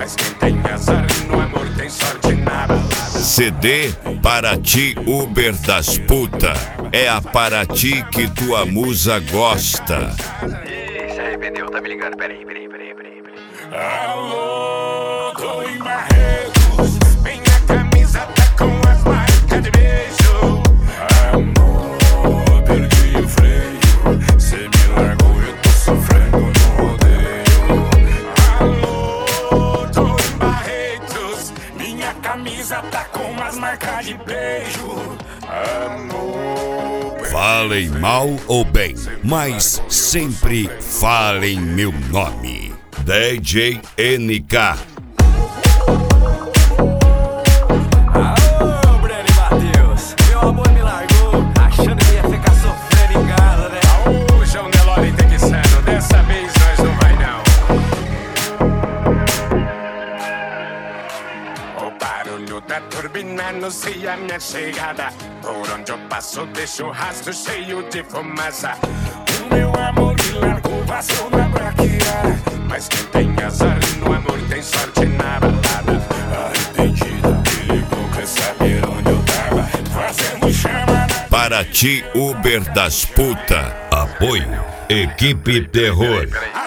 Mas quem tem azar no amor tem sorte na balada. CD Paraty Uber das Puta. É a Paraty que tua musa gosta. Ih, se arrependeu, tá me ligando, peraí. Alô, tô em Barretos. Minha camisa tá com as marcas de beijo. Amor, perdi o freio. Cê me largou, eu tô sofrendo no rodeio. Alô, tô em Barretos. Minha camisa tá com as marcas de beijo. Amor. Falem mal ou bem, mas sempre falem meu nome. DJ NK. Aô, Breno e Matheus, meu amor me largou, achando que ia ficar sofrendo em casa, né? Aô, João Nelore Texano, dessa vez nós não vai não. O barulho da turbina anuncia minha chegada. Por onde eu passo deixo rastro cheio de fumaça. O meu amor me largou, passou na braquiara. Mas quem tem azar no amor tem sorte na balada. Arrependida, me ligou, quer saber onde eu tava fazendo chamada. Paraty Uber das Puta. Apoio Equipe Terror.